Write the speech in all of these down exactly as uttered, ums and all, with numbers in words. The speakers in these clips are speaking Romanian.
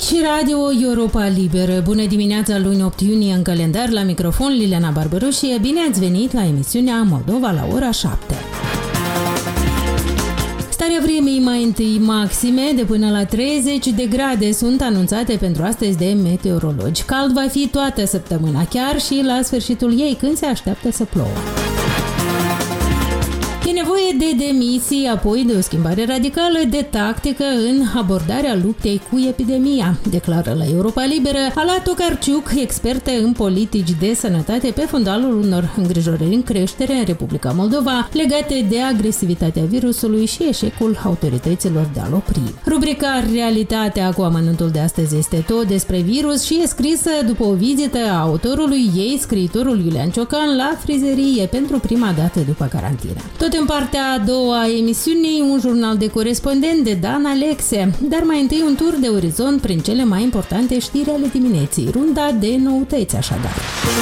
Aici Radio Europa Liberă. Bună dimineața, luni opt iunie în calendar, la microfon Liliana Barbaru și bine ați venit la emisiunea Moldova la ora șapte. Starea vremii, mai întâi maxime de până la treizeci de grade sunt anunțate pentru astăzi de meteorologi. Cald va fi toată săptămâna, chiar și la sfârșitul ei, când se așteaptă să plouă. E nevoie de demisii, apoi de o schimbare radicală de tactică în abordarea luptei cu epidemia, declară la Europa Liberă Ala Tokarczuk, expertă în politici de sănătate, pe fundalul unor îngrijorări în creștere în Republica Moldova legate de agresivitatea virusului și eșecul autorităților de a-l opri. Rubrica Realitatea cu amănuntul de astăzi este tot despre virus și e scrisă după o vizită a autorului ei, scriitorul Iulian Ciocan, la frizerie pentru prima dată după carantină. Tot în partea a doua a emisiunii, un jurnal de corespondent de Dan Alexe, dar mai întâi un tur de orizont prin cele mai importante știri ale dimineții, runda de noutăți așadar.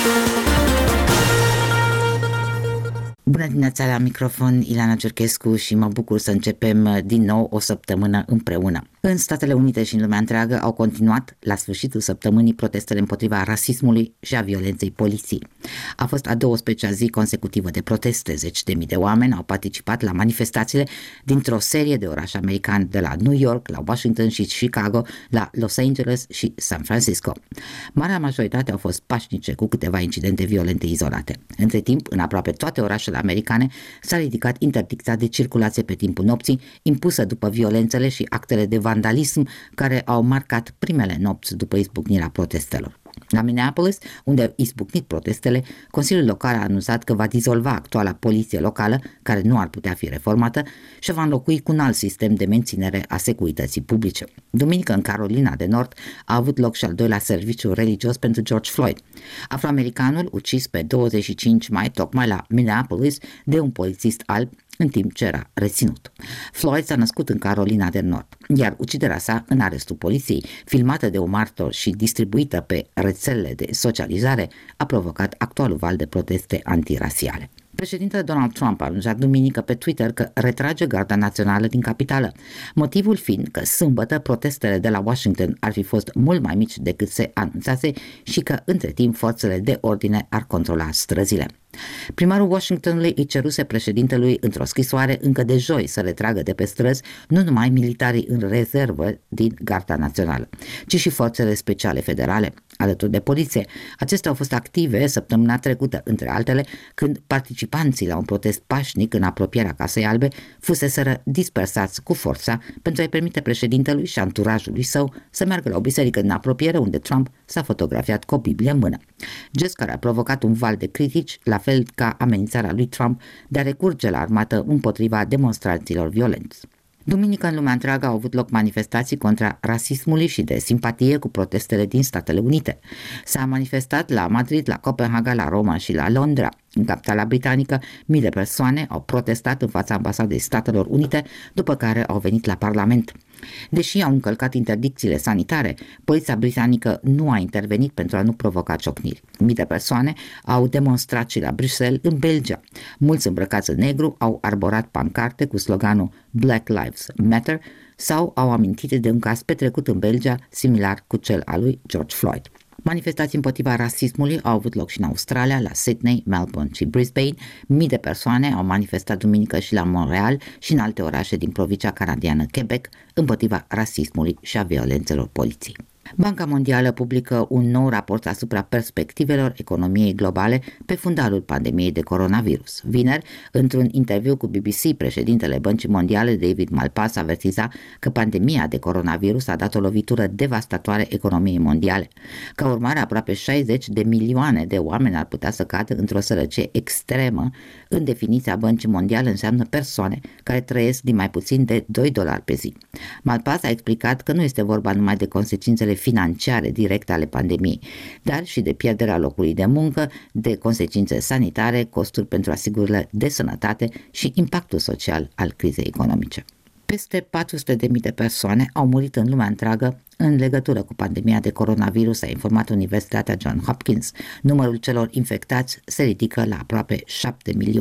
Bună dimineața, la microfon Ileana Cerchescu și mă bucur să începem din nou o săptămână împreună. În Statele Unite și în lumea întreagă au continuat la sfârșitul săptămânii protestele împotriva rasismului și a violenței poliției. A fost a douăsprezecea zi consecutivă de proteste. Zeci de mii de oameni au participat la manifestațiile dintr-o serie de orașe americane, de la New York, la Washington și Chicago, la Los Angeles și San Francisco. Marea majoritate au fost pașnice, cu câteva incidente violente izolate. Între timp, în aproape toate orașele americane s-a ridicat interdicția de circulație pe timpul nopții, impusă după violențele și actele de vandalism care au marcat primele nopți după izbucnirea protestelor. La Minneapolis, unde au izbucnit protestele, Consiliul Local a anunțat că va dizolva actuala poliție locală, care nu ar putea fi reformată, și va înlocui cu un alt sistem de menținere a securității publice. Duminică, în Carolina de Nord, a avut loc și al doilea serviciu religios pentru George Floyd, afroamericanul ucis pe douăzeci și cinci mai, tocmai la Minneapolis, de un polițist alb, în timp ce era reținut. Floyd s-a născut în Carolina de Nord, iar uciderea sa în arestul poliției, filmată de un martor și distribuită pe rețelele de socializare, a provocat actualul val de proteste antirasiale. Președintele Donald Trump a anunțat duminică pe Twitter că retrage Garda Națională din capitală, motivul fiind că sâmbătă protestele de la Washington ar fi fost mult mai mici decât se anunțase și că între timp forțele de ordine ar controla străzile. Primarul Washingtonului îi ceruse președintelui într-o scrisoare încă de joi să retragă de pe străzi nu numai militarii în rezervă din Garda Națională, ci și forțele speciale federale, alături de poliție. Acestea au fost active săptămâna trecută, între altele, când participanții la un protest pașnic în apropierea Casei Albe fuseseră dispersați cu forța pentru a-i permite președintelui și anturajului său să meargă la o biserică din apropiere, unde Trump s-a fotografiat cu o Biblie în mână. Gest care a provocat un val de critici, la fel ca amenințarea lui Trump de a recurge la armată împotriva demonstranților violenți. Duminică, în lumea întreagă au avut loc manifestații contra rasismului și de simpatie cu protestele din Statele Unite. S-a manifestat la Madrid, la Copenhaga, la Roma și la Londra. În capitala britanică, mii de persoane au protestat în fața ambasadei Statelor Unite, după care au venit la Parlament. Deși au încălcat interdicțiile sanitare, poliția britanică nu a intervenit pentru a nu provoca ciocniri. Mii de persoane au demonstrat și la Bruxelles, în Belgia. Mulți îmbrăcați în negru au arborat pancarte cu sloganul Black Lives Matter sau au amintit de un caz petrecut în Belgia, similar cu cel al lui George Floyd. Manifestații împotriva rasismului au avut loc și în Australia, la Sydney, Melbourne și Brisbane. Mii de persoane au manifestat duminică și la Montreal și în alte orașe din provincia canadiană Quebec împotriva rasismului și a violențelor poliției. Banca Mondială publică un nou raport asupra perspectivelor economiei globale pe fundalul pandemiei de coronavirus. Vineri, într-un interviu cu B B C, președintele Băncii Mondiale, David Malpass, avertiza că pandemia de coronavirus a dat o lovitură devastatoare economiei mondiale. Ca urmare, aproape șaizeci de milioane de oameni ar putea să cadă într-o sărăcie extremă. În definiția Băncii Mondiale, înseamnă persoane care trăiesc din mai puțin de doi dolari pe zi. Malpass a explicat că nu este vorba numai de consecințele financiare directe ale pandemiei, dar și de pierderea locului de muncă, de consecințe sanitare, costuri pentru asigurările de sănătate și impactul social al crizei economice. Peste patru sute de mii de persoane au murit în lumea întreagă în legătură cu pandemia de coronavirus, a informat Universitatea Johns Hopkins. Numărul celor infectați se ridică la aproape șapte milioane.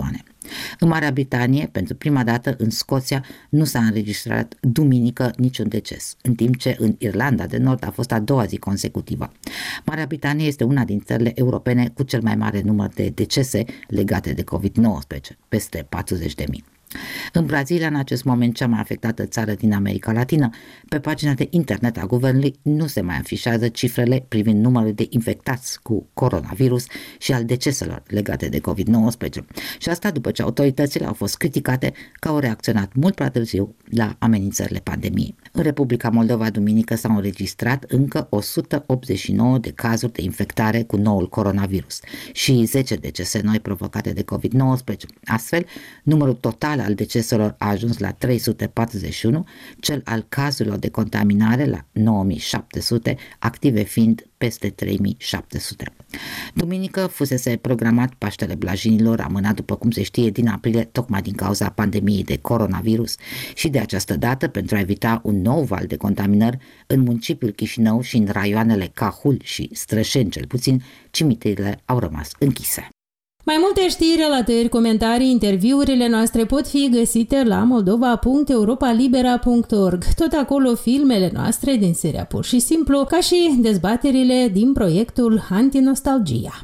În Marea Britanie, pentru prima dată în Scoția, nu s-a înregistrat duminică niciun deces, în timp ce în Irlanda de Nord a fost a doua zi consecutivă. Marea Britanie este una din țările europene cu cel mai mare număr de decese legate de covid nouăsprezece, peste patruzeci de mii. În Brazilia, în acest moment cea mai afectată țară din America Latină, pe pagina de internet a guvernului nu se mai afișează cifrele privind numărul de infectați cu coronavirus și al deceselor legate de covid nouăsprezece. Și asta după ce autoritățile au fost criticate că au reacționat mult prea târziu la amenințările pandemiei. În Republica Moldova, duminică, s-au înregistrat încă o sută optzeci și nouă de cazuri de infectare cu noul coronavirus și zece decese noi provocate de covid nouăsprezece. Astfel, numărul total al deceselor a ajuns la trei sute patruzeci și unu, cel al cazurilor de contaminare la nouă mii șapte sute, active fiind peste trei mii șapte sute. Duminică fusese programat Paștele Blajinilor, amânat după cum se știe din aprilie, tocmai din cauza pandemiei de coronavirus și de această dată, pentru a evita un nou val de contaminări, în municipiul Chișinău și în raioanele Cahul și Strășeni cel puțin, cimitirile au rămas închise. Mai multe știri, relatări, comentarii, interviurile noastre pot fi găsite la moldova punct europa libera punct org. Tot acolo filmele noastre din seria Pur și Simplu, ca și dezbaterile din proiectul Antinostalgia.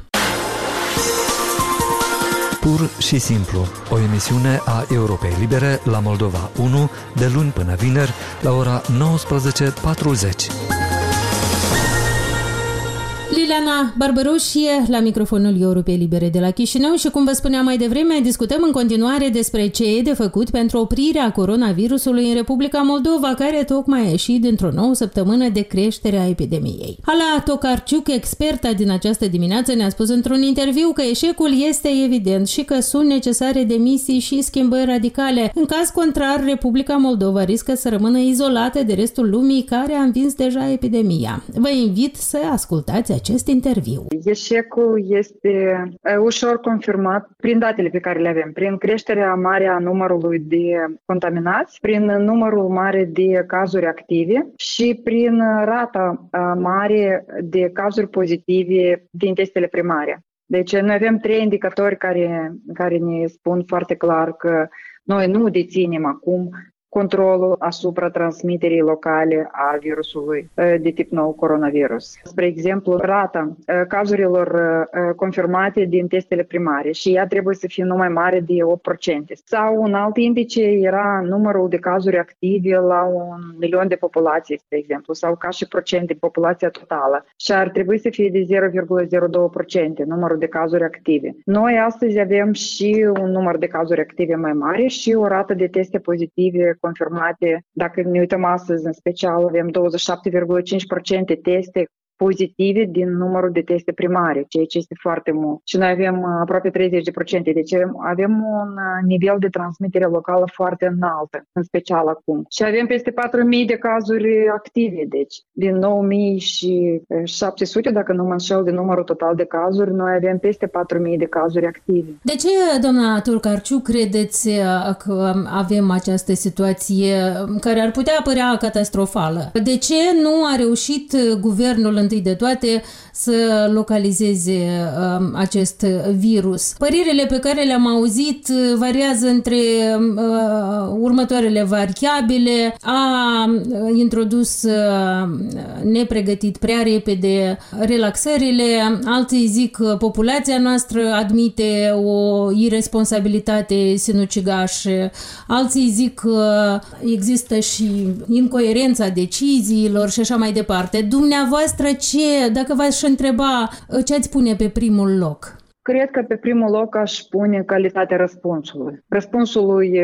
Pur și Simplu, o emisiune a Europei Libere la Moldova unu, de luni până vineri, la ora nouăsprezece patruzeci. Liliana Barbaroșie la microfonul Europei Libere de la Chișinău și, cum vă spuneam mai devreme, discutăm în continuare despre ce e de făcut pentru oprirea coronavirusului în Republica Moldova, care tocmai a ieșit dintr-o nouă săptămână de creștere a epidemiei. Ala Tokarciuk, experta din această dimineață, ne-a spus într-un interviu că eșecul este evident și că sunt necesare demisii și schimbări radicale. În caz contrar, Republica Moldova riscă să rămână izolată de restul lumii, care a învins deja epidemia. Vă invit să ascultați acest interviu. Eșecul este ușor confirmat prin datele pe care le avem, prin creșterea mare a numărului de contaminați, prin numărul mare de cazuri active și prin rata mare de cazuri pozitive din testele primare. Deci noi avem trei indicatori care, care ne spun foarte clar că noi nu deținem acum controlul asupra transmiterii locale a virusului de tip nou coronavirus. Spre exemplu, rata cazurilor confirmate din testele primare și ea trebuie să fie numai mare de opt la sută. Sau un alt indice era numărul de cazuri active la un milion de populație, spre exemplu, sau ca și procent de populația totală. Și ar trebui să fie de zero virgulă zero doi la sută numărul de cazuri active. Noi astăzi avem și un număr de cazuri active mai mare și o rată de teste pozitive confirmate. Dacă ne uităm astăzi, în special, avem douăzeci și șapte virgulă cinci la sută teste pozitive din numărul de teste primare, ceea ce este foarte mult. Și noi avem aproape treizeci la sută, deci avem un nivel de transmitere locală foarte înalt, în special acum. Și avem peste patru mii de cazuri active, deci din nouă mii șapte sute, dacă nu mă înșel de numărul total de cazuri, noi avem peste patru mii de cazuri active. De ce, doamna Tokarciuk, credeți că avem această situație care ar putea părea catastrofală? De ce nu a reușit guvernul întâi de toate să localizeze uh, acest virus? Părerile pe care le-am auzit variază între uh, următoarele variabile. A introdus uh, nepregătit prea repede relaxările, alții zic că populația noastră admite o irresponsabilitate sinucigașă, alții zic că există și incoerența deciziilor și așa mai departe. Dumneavoastră, ce, dacă v-aș întreba, ce ați pune pe primul loc? Cred că pe primul loc aș pune calitatea răspunsului. Răspunsului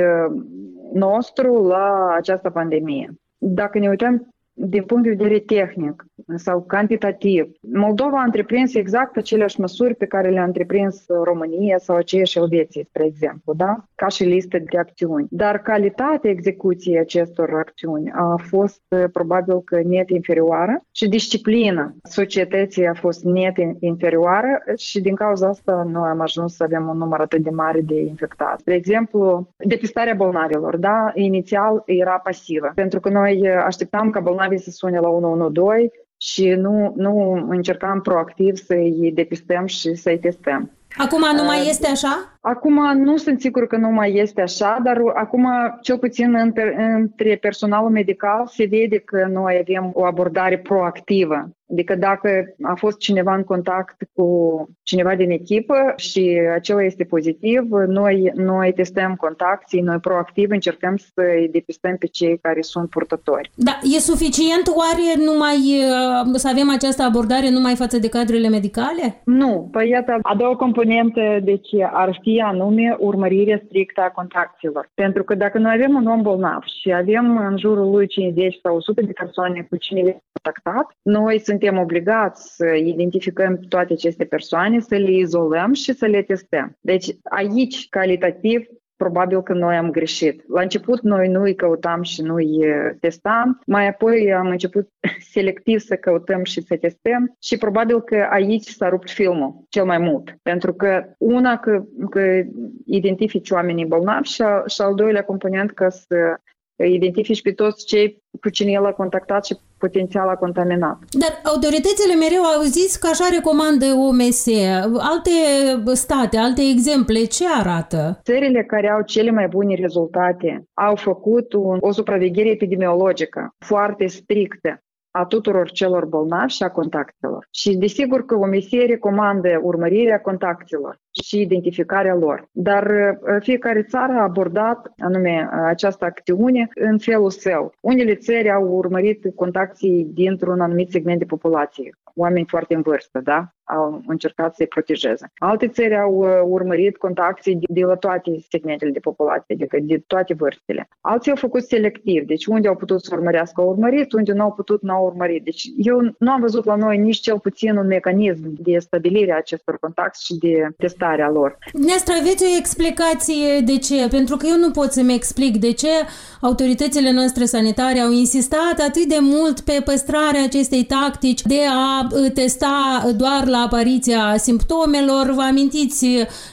nostru la această pandemie. Dacă ne uităm din punct de vedere tehnic sau cantitativ, Moldova a întreprins exact aceleași măsuri pe care le-a întreprins România sau aceeași Elveție, spre exemplu, da? Ca și listă de acțiuni. Dar calitatea execuției acestor acțiuni a fost probabil că net inferioară și disciplina societății a fost net inferioară și din cauza asta noi am ajuns să avem un număr atât de mare de infectați. De exemplu, depistarea bolnavilor, da? Inițial era pasivă, pentru că noi așteptam ca bolnavii să sune la unu unu doi și nu, nu încercam proactiv să-i depistăm și să-i testăm. Acum nu mai este așa? Acum nu sunt sigur că nu mai este așa, dar acum, cel puțin între personalul medical, se vede că noi avem o abordare proactivă. Adică dacă a fost cineva în contact cu cineva din echipă și acela este pozitiv, noi, noi testăm contacții, noi proactiv încercăm să îi depistăm pe cei care sunt purtători. Da, e suficient oare numai să avem această abordare numai față de cadrele medicale? Nu, păi iată, a doua componentă deci ar fi anume urmărirea strictă a contactelor. Pentru că dacă noi avem un om bolnav și avem în jurul lui cincizeci sau o sută de persoane cu cine le contactat, noi suntem obligați să identificăm toate aceste persoane, să le izolăm și să le testăm. Deci aici, calitativ, probabil că noi am greșit. La început noi nu îi căutam și nu îi testam, mai apoi am început selectiv să căutăm și să testăm și probabil că aici s-a rupt filmul cel mai mult. Pentru că una că, că identifici oamenii bolnavi și, a, și al doilea component că să identifici pe toți cei cu cine el a contactat și potențial a contaminat. Dar autoritățile mereu au zis că așa recomandă O M S. Alte state, alte exemple, ce arată? Țările care au cele mai bune rezultate au făcut un, o supraveghere epidemiologică foarte strictă a tuturor celor bolnavi și a contactelor. Și desigur că O M S recomandă urmărirea contactelor și identificarea lor. Dar fiecare țară a abordat anume această acțiune în felul său. Unele țări au urmărit contacții dintr-un anumit segment de populație, oameni foarte în vârstă, da? Au încercat să-i protejeze. Alte țări au urmărit contacții de la toate segmentele de populație, adică de toate vârstele. Alții au făcut selectiv, deci unde au putut să urmărească au urmărit, unde nu au putut, nu au urmărit. Deci eu nu am văzut la noi nici cel puțin un mecanism de stabilire a acestor contacte și de testarea lor. Dumneavoastră aveți o explicație de ce? Pentru că eu nu pot să-mi explic de ce autoritățile noastre sanitare au insistat atât de mult pe păstrarea acestei tactici de a testa doar la apariția simptomelor. Vă amintiți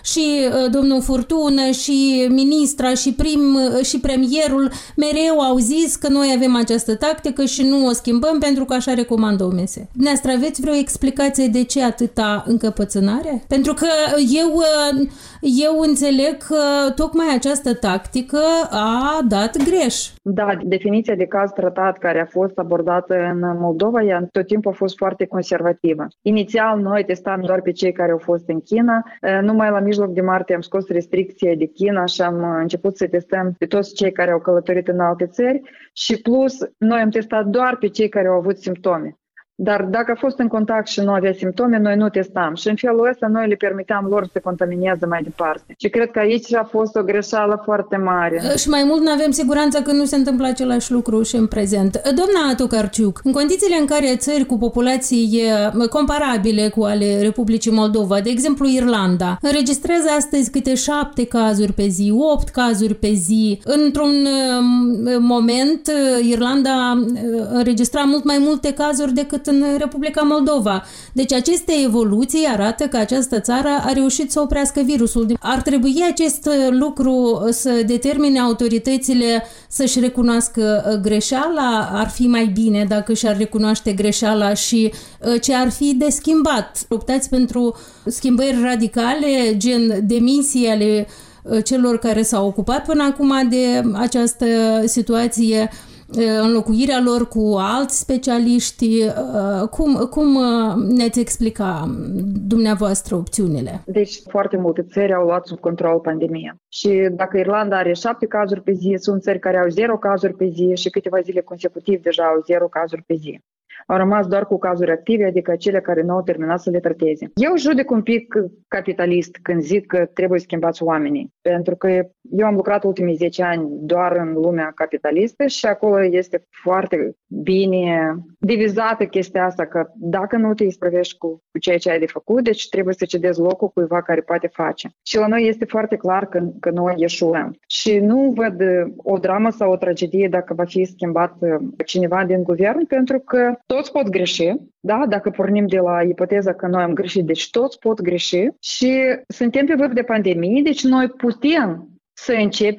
și domnul Furtună și ministra și, prim, și premierul mereu au zis că noi avem această tactică și nu o schimbăm pentru că așa recomandă O M S. Dumneavoastră aveți vreo explicație de ce atâta încăpățânare? Pentru că eu, eu înțeleg că tocmai această tactică a dat greș. Da, definiția de caz tratat care a fost abordată în Moldova, ea tot timpul a fost foarte conservativă. Inițial, noi testam doar pe cei care au fost în China. Numai la mijloc de martie am scos restricția de China și am început să testăm pe toți cei care au călătorit în alte țări și plus, noi am testat doar pe cei care au avut simptome. Dar dacă a fost în contact și nu avea simptome, noi nu testam. Și în felul ăsta noi le permiteam lor să contamineze mai departe. Și cred că aici a fost o greșeală foarte mare. Și mai mult nu avem siguranța că nu se întâmplă același lucru și în prezent. Doamna Tokarczuk, în condițiile în care țări cu populații comparabile cu ale Republicii Moldova, de exemplu Irlanda, înregistrează astăzi câte șapte cazuri pe zi, opt cazuri pe zi, într-un moment Irlanda înregistra mult mai multe cazuri decât în Republica Moldova. Deci aceste evoluții arată că această țară a reușit să oprească virusul. Ar trebui acest lucru să determine autoritățile să-și recunoască greșeala? Ar fi mai bine dacă și-ar recunoaște greșeala și ce ar fi de schimbat? Optați pentru schimbări radicale, gen demisii ale celor care s-au ocupat până acum de această situație, înlocuirea lor cu alți specialiști. Cum, cum ne-ați explica dumneavoastră opțiunile? Deci foarte multe țări au luat sub control pandemia. Și dacă Irlanda are șapte cazuri pe zi, sunt țări care au zero cazuri pe zi și câteva zile consecutiv deja au zero cazuri pe zi. Au rămas doar cu cazuri active, adică cele care nu au terminat să le trateze. Eu judec un pic capitalist când zic că trebuie schimbați oamenii, pentru că eu am lucrat ultimii zece ani doar în lumea capitalistă și acolo este foarte bine divizată chestia asta, că dacă nu te isprăvești cu, cu ceea ce ai de făcut, deci trebuie să cedezi locul cuiva care poate face. Și la noi este foarte clar că, că noi eșuăm. Și nu văd o dramă sau o tragedie dacă va fi schimbat cineva din guvern, pentru că toți pot greși, da? Dacă pornim de la ipoteza că noi am greșit, deci toți pot greși și suntem pe vârf de pandemie, deci noi putem să începem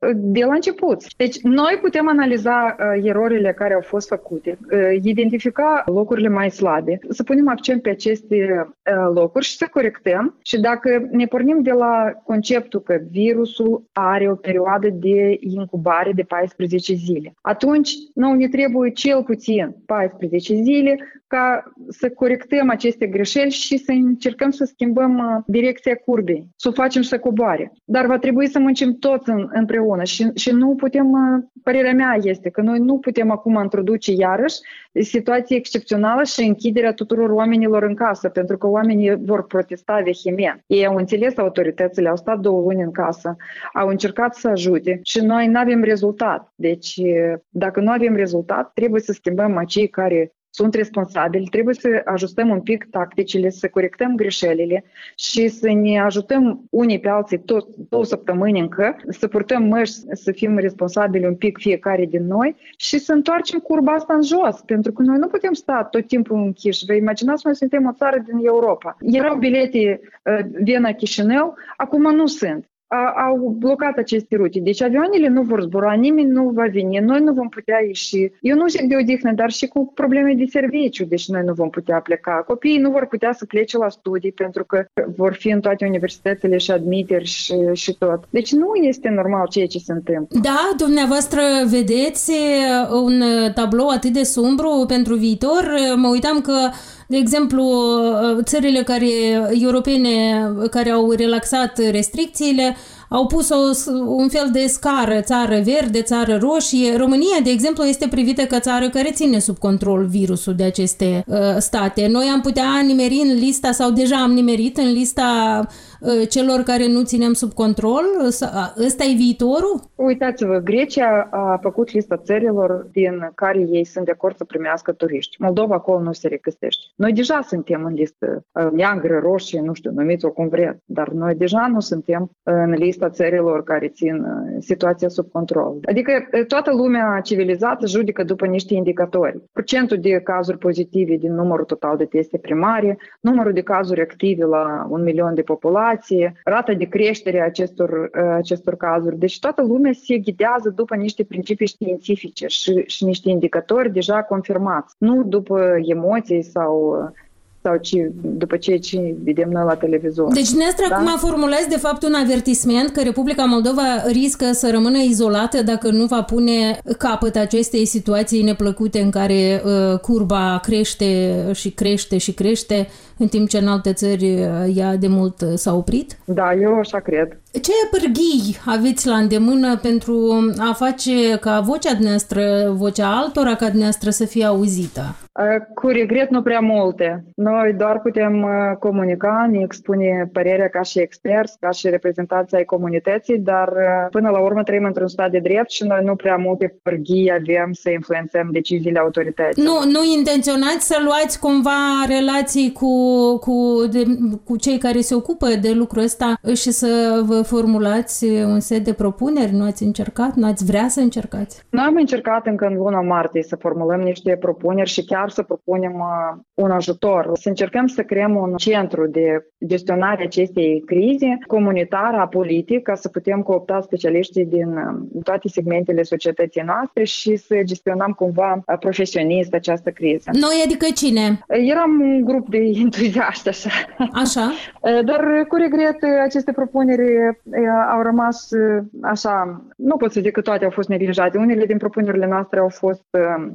de la început. Deci noi putem analiza uh, erorile care au fost făcute, uh, identifica locurile mai slabe, să punem accent pe aceste uh, locuri și să corectăm. Și dacă ne pornim de la conceptul că virusul are o perioadă de incubare de paisprezece zile, atunci noi ne trebuie cel puțin paisprezece zile ca să corectăm aceste greșeli și să încercăm să schimbăm direcția curbei, să o facem să coboare. Dar va trebui să muncim toți în, împreună și, și nu putem, părerea mea este că noi nu putem acum introduce iarăși situație excepțională și închiderea tuturor oamenilor în casă, pentru că oamenii vor protesta vehement. Ei au înțeles autoritățile, au stat două luni în casă, au încercat să ajute și noi nu avem rezultat. Deci, dacă nu avem rezultat, trebuie să schimbăm acei care sunt responsabili, trebuie să ajustăm un pic tacticile, să corectăm greșelile și să ne ajutăm unii pe alții tot două săptămâni încă, să purtăm măști, să fim responsabili un pic fiecare din noi și să întoarcem curba asta în jos, pentru că noi nu putem sta tot timpul închiși. Vă imaginați, noi suntem o țară din Europa. Erau bilete uh, Viena-Chișinău, acum nu sunt. Au blocat aceste rute. Deci avioanele nu vor zbura, nimeni nu va veni, noi nu vom putea ieși. Eu nu zic de odihnă, dar și cu probleme de serviciu, deci noi nu vom putea pleca. Copiii nu vor putea să plece la studii pentru că vor fi în toate universitățile și admiteri și, și tot. Deci nu este normal ceea ce se întâmplă. Da, dumneavoastră vedeți un tablou atât de sumbru pentru viitor. Mă uitam că de exemplu, țările care, europene care au relaxat restricțiile au pus o, un fel de scară, țară verde, țară roșie. România, de exemplu, este privită ca țară care ține sub control virusul de aceste uh, state. Noi am putea nimeri în lista, sau deja am nimerit în lista uh, celor care nu ținem sub control? Ăsta e viitorul? Uitați-vă, Grecia a făcut lista țărilor din care ei sunt de acord să primească turiști. Moldova acolo nu se regăsește. Noi deja suntem în listă uh, neagră, roșie, nu știu, numiți-o cum vreți, dar noi deja nu suntem în lista țărilor care țin situația sub control. Adică toată lumea civilizată judecă după niște indicatori. Procentul de cazuri pozitive din numărul total de teste primare, numărul de cazuri active la un milion de populație, rata de creștere a acestor, acestor cazuri. Deci toată lumea se ghidează după niște principii științifice și, și niște indicatori deja confirmați, nu după emoții sau sau ci, după ceea ce vedem noi la televizor. Deci, dumneavoastră, da? Acum formulați de fapt un avertisment că Republica Moldova riscă să rămână izolată dacă nu va pune capăt acestei situații neplăcute în care uh, curba crește și crește și crește, în timp ce în alte țări uh, ea de mult uh, s-a oprit? Da, eu așa cred. Ce pârghii aveți la îndemână pentru a face ca vocea dumneavoastră, vocea altora ca dumneavoastră să fie auzită? Cu regret nu prea multe. Noi doar putem comunica, ne expune părerea ca și experți, ca și reprezentanții ai comunității, dar până la urmă trăim într-un stat de drept și noi nu prea multe pârghii avem să influențăm deciziile autorității. Nu, nu intenționați să luați cumva relații cu, cu, de, cu cei care se ocupă de lucrul ăsta și să vă formulați un set de propuneri? Nu ați încercat? Nu ați vrea să încercați? Noi am încercat încă în luna martie să formulăm niște propuneri și chiar să propunem un ajutor. Să încercăm să creăm un centru de gestionare acestei crize comunitară, politic, ca să putem coopta specialiștii din toate segmentele societății noastre și să gestionăm cumva profesionist această criză. Noi, adică cine? Eram un grup de entuziaști, așa. Așa? Dar cu regret aceste propuneri au rămas așa, nu pot să zic că toate au fost neglijate. Unele din propunerile noastre au fost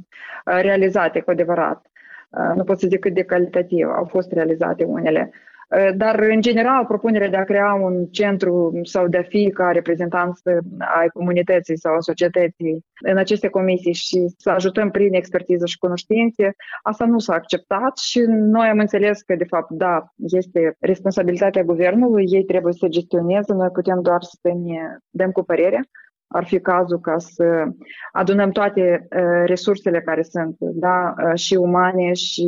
realizate cu adevărat. Nu pot să zic cât de calitativ au fost realizate unele. Dar, în general, propunerea de a crea un centru sau de a fi ca reprezentanți ai comunității sau a societății în aceste comisii și să ajutăm prin expertiză și cunoștințe, asta nu s-a acceptat și noi am înțeles că, de fapt, da, este responsabilitatea guvernului, ei trebuie să gestioneze, noi putem doar să ne dăm cu părere. Ar fi cazul ca să adunăm toate uh, resursele care sunt, da, uh, și umane și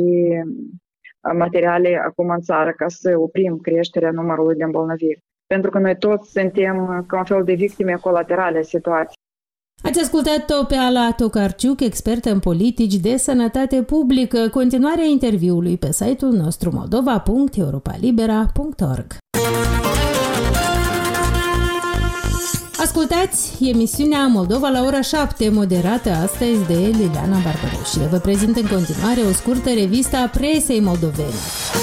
uh, materiale acum în țară, ca să oprim creșterea numărului de îmbolnăviri. Pentru că noi toți suntem ca un fel de victime colaterale a situației. Ați ascultat-o pe Ala Tokarciuk, expertă în politici de sănătate publică. Continuarea interviului pe site-ul nostru moldova punct europa libera punct org. Ascult Ascultați emisiunea Moldova la ora șapte, moderată astăzi de Liliana Barbaroșie. Vă prezint în continuare o scurtă revistă a presei moldovene.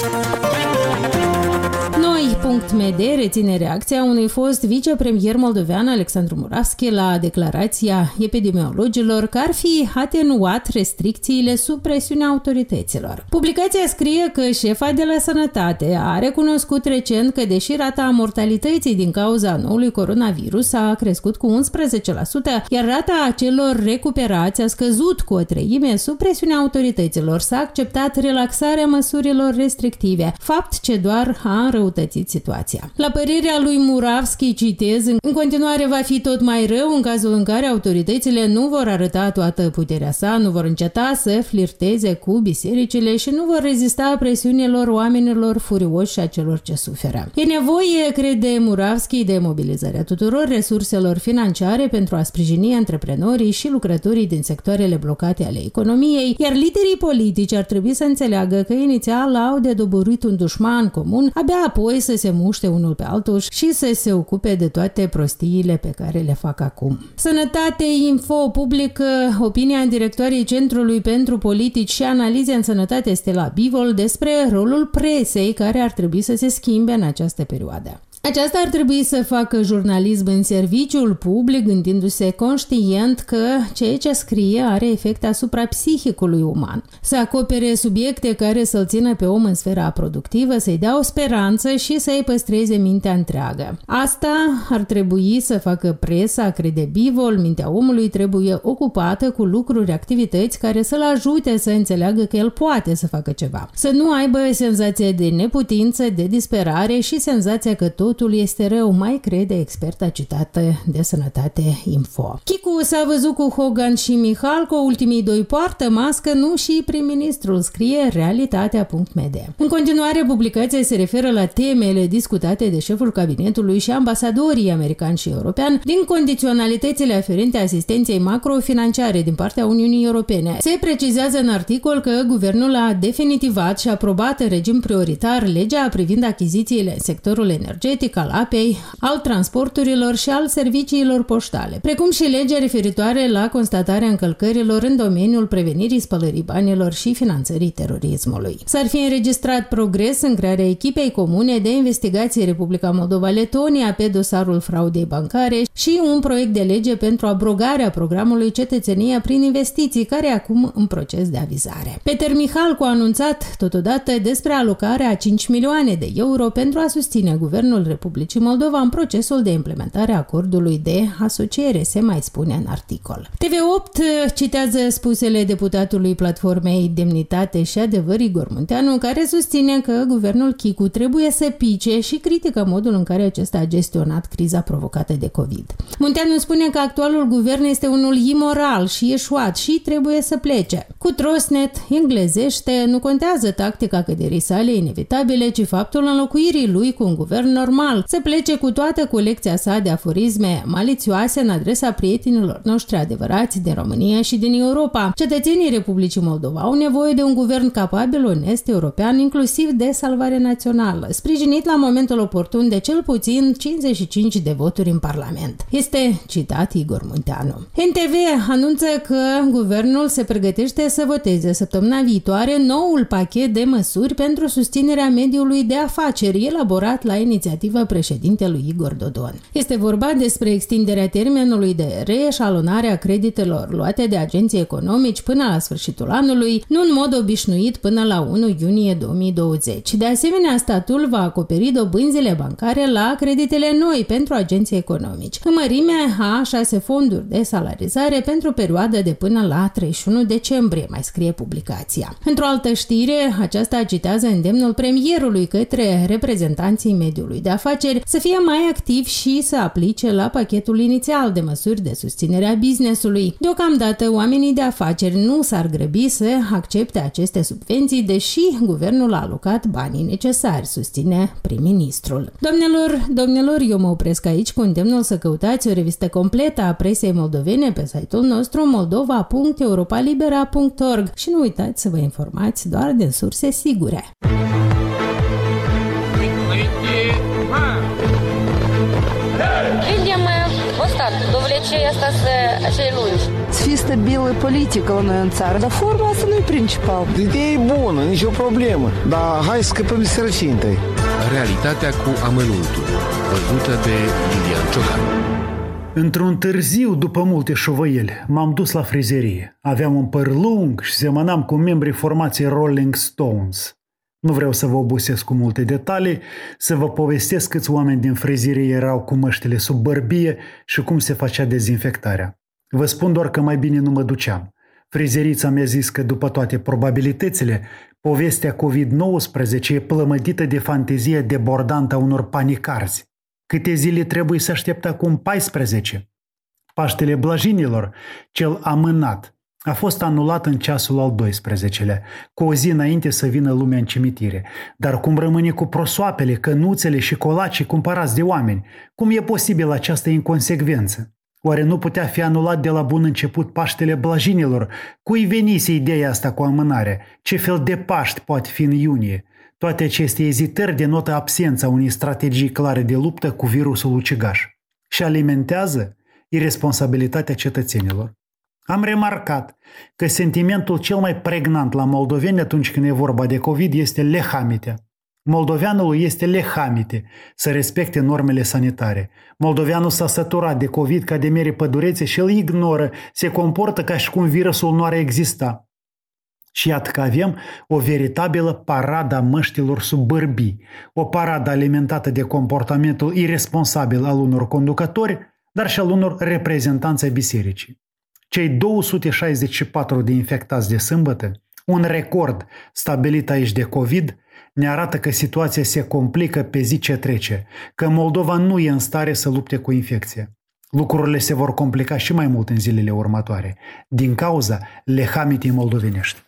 Noi punct m d reține reacția unui fost vicepremier moldovean, Alexandru Muravski, la declarația epidemiologilor că ar fi atenuat restricțiile sub presiunea autorităților. Publicația scrie că șefa de la Sănătate a recunoscut recent că deși rata mortalității din cauza noului coronavirus a crescut cu unsprezece la sută, iar rata celor recuperați a scăzut cu o treime sub presiunea autorităților, s-a acceptat relaxarea măsurilor restrictive, fapt ce doar a înrăutățit situația. La părerea lui Muravski, citez, în continuare va fi tot mai rău în cazul în care autoritățile nu vor arăta toată puterea sa, nu vor înceta să flirteze cu bisericile și nu vor rezista presiunilor oamenilor furioși și a celor ce suferă. E nevoie, crede Muravski, de mobilizarea tuturor resurselor financiare pentru a sprijini antreprenorii și lucrătorii din sectoarele blocate ale economiei, iar liderii politici ar trebui să înțeleagă că inițial au de doborât un dușman comun, abia apoi să se muște unul pe altul și să se ocupe de toate prostiile pe care le fac acum. Sănătate Info publică opinia directoarei Centrului pentru Politici și Analize în Sănătate, Stella Bivol, despre rolul presei care ar trebui să se schimbe în această perioadă. Aceasta ar trebui să facă jurnalism în serviciul public, gândindu-se conștient că ceea ce scrie are efect asupra psihicului uman, să acopere subiecte care să-l țină pe om în sfera productivă, să-i dea o speranță și să-i păstreze mintea întreagă. Asta ar trebui să facă presa, crede Bivol. Mintea omului trebuie ocupată cu lucruri, activități care să-l ajute să înțeleagă că el poate să facă ceva. Să nu aibă senzația de neputință, de disperare și senzația că tot totul este rău, mai crede experta citată de Sănătate Info. Chicu s-a văzut cu Hogan și Mihalco, ultimii doi poartă mască, nu și prim-ministrul, scrie realitatea punct m d. În continuare, publicația se referă la temele discutate de șeful cabinetului și ambasadorii americani și europeni din condiționalitățile aferente asistenței macrofinanciare din partea Uniunii Europene. Se precizează în articol că guvernul a definitivat și aprobat în regim prioritar legea privind achizițiile în sectorul energetic, al apei, al transporturilor și al serviciilor poștale, precum și legea referitoare la constatarea încălcărilor în domeniul prevenirii spălării banilor și finanțării terorismului. S-ar fi înregistrat progres în crearea echipei comune de investigație Republica Moldova-Letonia pe dosarul fraudei bancare și un proiect de lege pentru abrogarea programului Cetățenia prin investiții, care e acum în proces de avizare. Peter Mihalco a anunțat totodată despre alocarea a cinci milioane de euro pentru a susține guvernul Republicii Moldova în procesul de implementare a acordului de asociere, se mai spune în articol. T V opt citează spusele deputatului Platformei Demnitate și Adevăr Igor Munteanu, care susține că guvernul Chicu trebuie să pice și critică modul în care acesta a gestionat criza provocată de COVID. Munteanu spune că actualul guvern este unul imoral și eșuat și trebuie să plece. Cu trosnet englezește, nu contează tactica căderii sale inevitabile, ci faptul înlocuirii lui cu un guvern normal, să plece cu toată colecția sa de aforisme malițioase în adresa prietenilor noștri adevărați din România și din Europa. Cetățenii Republicii Moldova au nevoie de un guvern capabil, onest, european, inclusiv de salvare națională, sprijinit la momentul oportun de cel puțin cincizeci și cinci de voturi în Parlament. Este citat Igor Munteanu. N T V anunță că guvernul se pregătește să voteze săptămâna viitoare noul pachet de măsuri pentru susținerea mediului de afaceri elaborat la inițiativa președintelui Igor Dodon. Este vorba despre extinderea termenului de reeșalonare a creditelor luate de agenții economici până la sfârșitul anului, nu în mod obișnuit până la unu iunie două mii douăzeci. De asemenea, statul va acoperi dobânzile bancare la creditele noi pentru agenții economici, în mărime a șase fonduri de salarizare pentru perioada de până la treizeci și unu decembrie, mai scrie publicația. Într-o altă știre, aceasta citează îndemnul premierului către reprezentanții mediului de afaceri să fie mai activ și să aplice la pachetul inițial de măsuri de susținere a business-ului. Deocamdată, oamenii de afaceri nu s-ar grăbi să accepte aceste subvenții, deși guvernul a alocat banii necesari, susține prim-ministrul. Doamnelor, domnilor, eu mă opresc aici cu îndemnul să căutați o revistă completă a presei moldovene pe site-ul nostru moldova punct europalibera punct org și nu uitați să vă informați doar din surse sigure. Видимо, вот так. adevărat. Dovlecei asta să cei lungi. Să fie stabilă politică la noi în țară, dar forma asta nu e principal. Ideea e bună, nicio problemă, dar hai să scăpăm de sărăcie întâi. Realitatea cu amănuntul, văzută de Lilian Ciocan. Într-un târziu, după multe șovăieli, m-am dus la frizerie. Aveam un păr lung și semănam cu membrii formației Rolling Stones. Nu vreau să vă obosesc cu multe detalii, să vă povestesc câți oameni din frizerie erau cu măștile sub bărbie și cum se facea dezinfectarea. Vă spun doar că mai bine nu mă duceam. Frizerița mi-a zis că după toate probabilitățile, povestea covid nouăsprezece e plămădită de fantezia debordantă a unor panicarzi. Câte zile trebuie să aștept acum? paisprezece. Paștele Blajinilor, cel amânat, a fost anulat în ceasul al doisprezecelea, cu o zi înainte să vină lumea în cimitire. Dar cum rămâne cu prosoapele, cănuțele și colacii cumpărați de oameni? Cum e posibil această inconsecvență? Oare nu putea fi anulat de la bun început Paștele Blajinilor? Cui venise ideea asta cu amânarea? Ce fel de Paști poate fi în iunie? Toate aceste ezitări denotă absența unei strategii clare de luptă cu virusul ucigaș și alimentează iresponsabilitatea cetățenilor. Am remarcat că sentimentul cel mai pregnant la moldoveni atunci când e vorba de COVID este lehamitea. Moldoveanul este lehamite să respecte normele sanitare. Moldoveanul s-a săturat de COVID ca de mere pădurețe și îl ignoră, se comportă ca și cum virusul nu ar exista. Și iată că avem o veritabilă paradă a măștilor sub bărbii, o paradă alimentată de comportamentul irresponsabil al unor conducători, dar și al unor reprezentanți ai bisericii. Cei două sute șaizeci și patru de infectați de sâmbătă, un record stabilit aici de COVID, ne arată că situația se complică pe zi ce trece, că Moldova nu e în stare să lupte cu infecția. Lucrurile se vor complica și mai mult în zilele următoare, din cauza lehamitei moldovenești.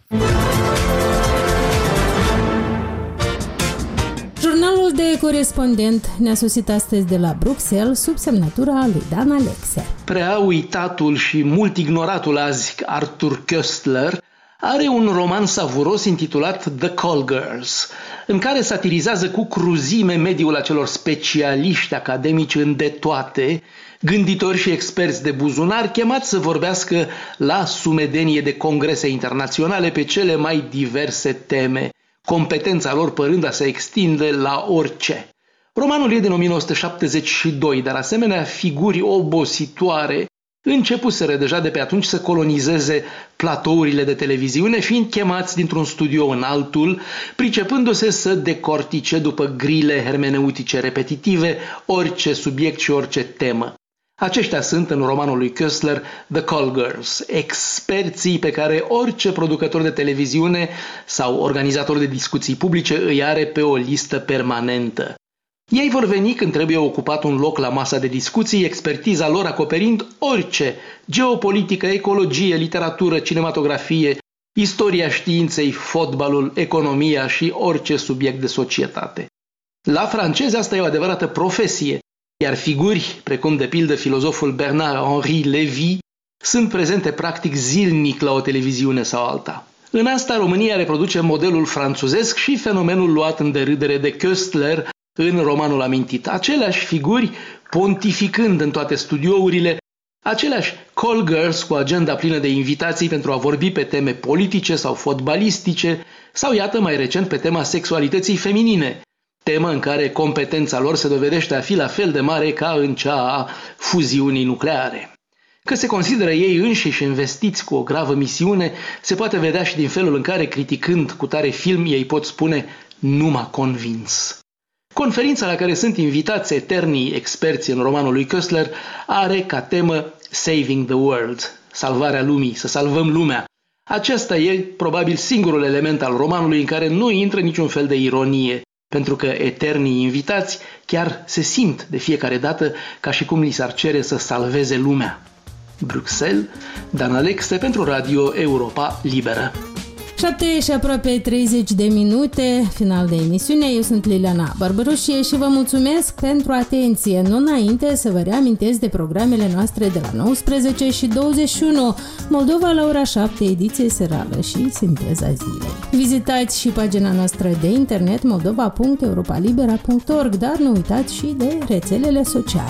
Jurnalul de corespondent ne-a sosit astăzi de la Bruxelles sub semnătura lui Dan Alexe. Prea uitatul și mult ignoratul azi Arthur Koestler are un roman savuros intitulat The Call Girls, în care satirizează cu cruzime mediul acelor specialiști academici în de toate, gânditori și experți de buzunar chemați să vorbească la sumedenie de congrese internaționale pe cele mai diverse teme, competența lor părând a se extinde la orice. Romanul e din o mie nouă sute șaptezeci și doi, dar asemenea figuri obositoare începuseră deja de pe atunci să colonizeze platourile de televiziune, fiind chemați dintr-un studio în altul, pricepându-se să decortice după grile hermeneutice repetitive orice subiect și orice temă. Aceștia sunt, în romanul lui Koestler, The Call Girls, experții pe care orice producător de televiziune sau organizator de discuții publice îi are pe o listă permanentă. Ei vor veni când trebuie ocupat un loc la masa de discuții, expertiza lor acoperind orice: geopolitică, ecologie, literatură, cinematografie, istoria științei, fotbalul, economia și orice subiect de societate. La francezi asta e o adevărată profesie, iar figuri, precum de pildă filozoful Bernard-Henri Lévy, sunt prezente practic zilnic la o televiziune sau alta. În asta România reproduce modelul franțuzesc și fenomenul luat în derâdere de Koestler în romanul amintit. Aceleași figuri pontificând în toate studiourile, aceleași call girls cu agenda plină de invitații pentru a vorbi pe teme politice sau fotbalistice, sau iată mai recent pe tema sexualității feminine, temă în care competența lor se dovedește a fi la fel de mare ca în cea a fuziunii nucleare. Că se consideră ei înșiși investiți cu o gravă misiune, se poate vedea și din felul în care, criticând cu tare film, ei pot spune: nu m-a convins. Conferința la care sunt invitați eternii experți în romanul lui Koestler are ca temă Saving the World, salvarea lumii, să salvăm lumea. Acesta e probabil singurul element al romanului în care nu intră niciun fel de ironie, pentru că eternii invitați chiar se simt de fiecare dată ca și cum li s-ar cere să salveze lumea. Bruxelles, Dan Alexe pentru Radio Europa Liberă. șapte și aproape treizeci de minute, final de emisiune. Eu sunt Liliana Barbărușie și vă mulțumesc pentru atenție. Nu înainte să vă reamintesc de programele noastre de la nouăsprezece și douăzeci și unu, Moldova la ora șapte, ediție serală și sinteza zilei. Vizitați și pagina noastră de internet moldova punct europa libera punct org, dar nu uitați și de rețelele sociale.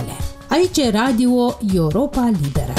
Aici e Radio Europa Liberă.